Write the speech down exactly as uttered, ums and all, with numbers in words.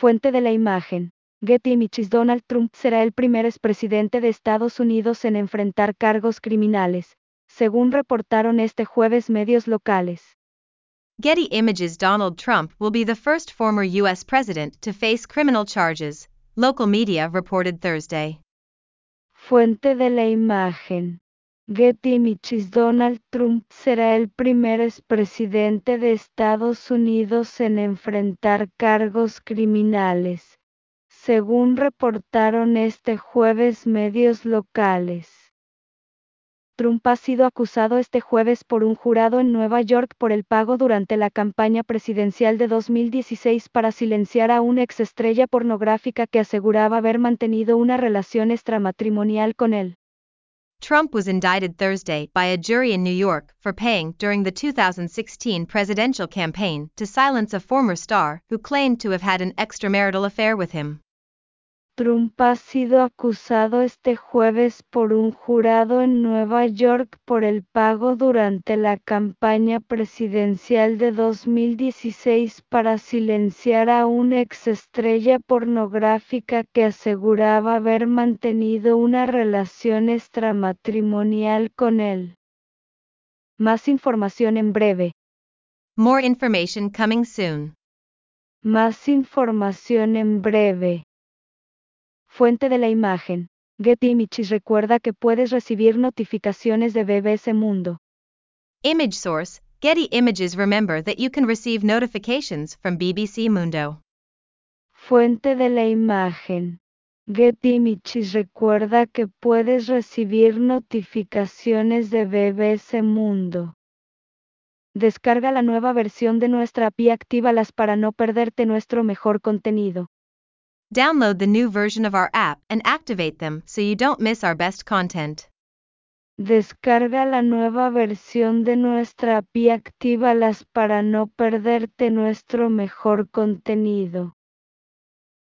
Fuente de la imagen. Getty Images. Donald Trump será el primer expresidente de Estados Unidos en enfrentar cargos criminales, según reportaron este jueves medios locales. Getty Images. Donald Trump will be the first former U S president to face criminal charges, local media reported Thursday. Fuente de la imagen. Getty Images. Donald Trump será el primer expresidente de Estados Unidos en enfrentar cargos criminales, según reportaron este jueves medios locales. Trump ha sido acusado este jueves por un jurado en Nueva York por el pago durante la campaña presidencial de dos mil dieciséis para silenciar a una exestrella pornográfica que aseguraba haber mantenido una relación extramatrimonial con él. Trump was indicted Thursday by a jury in New York for paying during the two thousand sixteen presidential campaign to silence a former star who claimed to have had an extramarital affair with him. Trump ha sido acusado este jueves por un jurado en Nueva York por el pago durante la campaña presidencial de dos mil dieciséis para silenciar a una exestrella pornográfica que aseguraba haber mantenido una relación extramatrimonial con él. Más información en breve. More information coming soon. Más información en breve. Fuente de la imagen. Getty Images. Recuerda que puedes recibir notificaciones de B B C Mundo. Image source, Getty Images. Remember that you can receive notifications from B B C Mundo. Fuente de la imagen. Getty Images. Recuerda que puedes recibir notificaciones de B B C Mundo. Descarga la nueva versión de nuestra app y actívalas para no perderte nuestro mejor contenido. Download the new version of our app and activate them so you don't miss our best content. Descarga la nueva versión de nuestra app y actívalas para no perderte nuestro mejor contenido.